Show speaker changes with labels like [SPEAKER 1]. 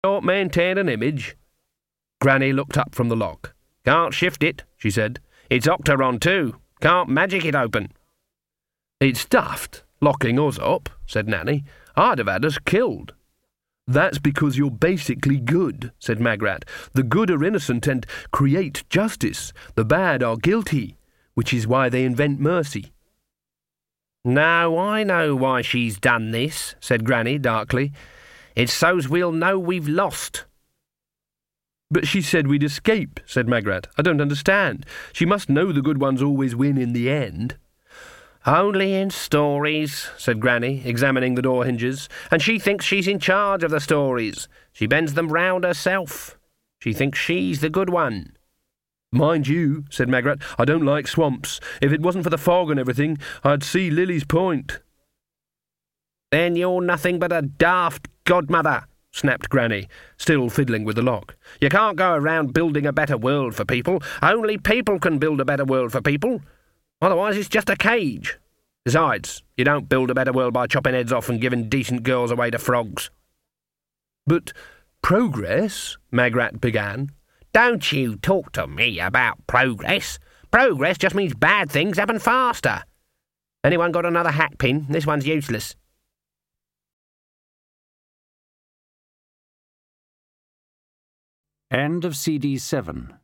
[SPEAKER 1] Don't maintain an image. Granny looked up from the lock. Can't shift it, she said. It's octaron too. Can't magic it open. It's daft, locking us up, said Nanny. I'd have had us killed. That's because you're basically good, said Magrat. The good are innocent and create justice. The bad are guilty, which is why they invent mercy. No, I know why she's done this, said Granny darkly. It's so's we'll know we've lost. But she said we'd escape, said Magrat. I don't understand. She must know the good ones always win in the end. Only in stories, said Granny, examining the door hinges, and she thinks she's in charge of the stories. She bends them round herself. She thinks she's the good one. Mind you, said Magrat, I don't like swamps. If it wasn't for the fog and everything, I'd see Lily's Point. Then you're nothing but a daft godmother, snapped Granny, still fiddling with the lock. You can't go around building a better world for people. Only people can build a better world for people. Otherwise it's just a cage. Besides, you don't build a better world by chopping heads off and giving decent girls away to frogs. But progress, Magrat began. Don't you talk to me about progress. Progress just means bad things happen faster. Anyone got another hat pin? This one's useless.
[SPEAKER 2] End of CD 7.